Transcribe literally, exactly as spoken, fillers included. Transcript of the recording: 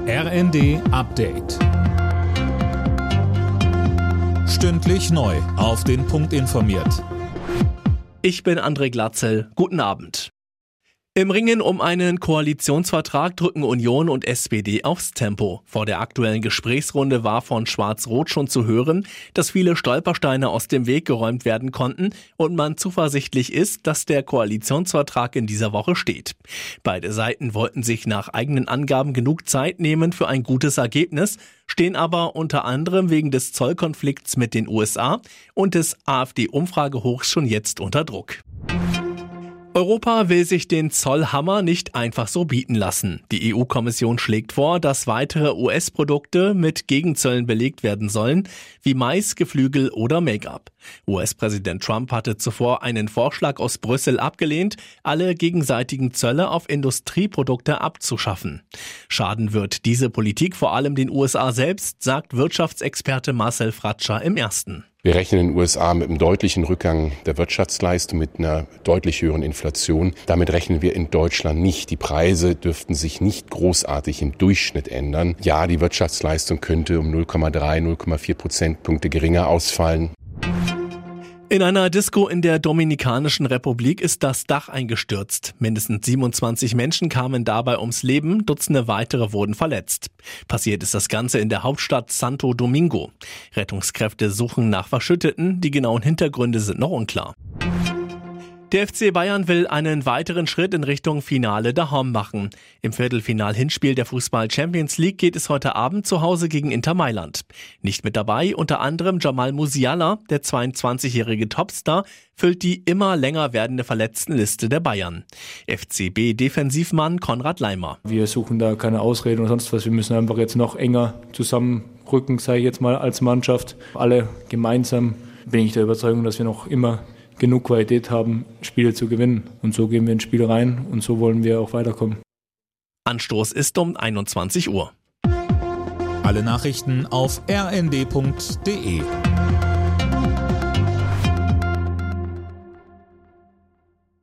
R N D Update. Stündlich neu auf den Punkt informiert. Ich bin André Glatzel. Guten Abend. Im Ringen um einen Koalitionsvertrag drücken Union und S P D aufs Tempo. Vor der aktuellen Gesprächsrunde war von Schwarz-Rot schon zu hören, dass viele Stolpersteine aus dem Weg geräumt werden konnten und man zuversichtlich ist, dass der Koalitionsvertrag in dieser Woche steht. Beide Seiten wollten sich nach eigenen Angaben genug Zeit nehmen für ein gutes Ergebnis, stehen aber unter anderem wegen des Zollkonflikts mit den U S A und des AfD-Umfragehochs schon jetzt unter Druck. Europa will sich den Zollhammer nicht einfach so bieten lassen. Die E U-Kommission schlägt vor, dass weitere U S-Produkte mit Gegenzöllen belegt werden sollen, wie Mais, Geflügel oder Make-up. U S-Präsident Trump hatte zuvor einen Vorschlag aus Brüssel abgelehnt, alle gegenseitigen Zölle auf Industrieprodukte abzuschaffen. Schaden wird diese Politik vor allem den U S A selbst, sagt Wirtschaftsexperte Marcel Fratscher im Ersten. Wir rechnen in den U S A mit einem deutlichen Rückgang der Wirtschaftsleistung, mit einer deutlich höheren Inflation. Damit rechnen wir in Deutschland nicht. Die Preise dürften sich nicht großartig im Durchschnitt ändern. Ja, die Wirtschaftsleistung könnte um null Komma drei, null Komma vier Prozentpunkte geringer ausfallen. In einer Disco in der Dominikanischen Republik ist das Dach eingestürzt. Mindestens siebenundzwanzig Menschen kamen dabei ums Leben, Dutzende weitere wurden verletzt. Passiert ist das Ganze in der Hauptstadt Santo Domingo. Rettungskräfte suchen nach Verschütteten, die genauen Hintergründe sind noch unklar. Der F C Bayern will einen weiteren Schritt in Richtung Finale daheim machen. Im Viertelfinal-Hinspiel der Fußball-Champions League geht es heute Abend zu Hause gegen Inter Mailand. Nicht mit dabei unter anderem Jamal Musiala, der zweiundzwanzigjährige Topstar, füllt die immer länger werdende Verletztenliste der Bayern. F C B-Defensivmann Konrad Laimer. Wir suchen da keine Ausreden oder sonst was. Wir müssen einfach jetzt noch enger zusammenrücken, sage ich jetzt mal, als Mannschaft. Alle gemeinsam bin ich der Überzeugung, dass wir noch immer genug Qualität haben, Spiele zu gewinnen. Und so gehen wir ins Spiel rein und so wollen wir auch weiterkommen. Anstoß ist um einundzwanzig Uhr. Alle Nachrichten auf r n d punkt d e.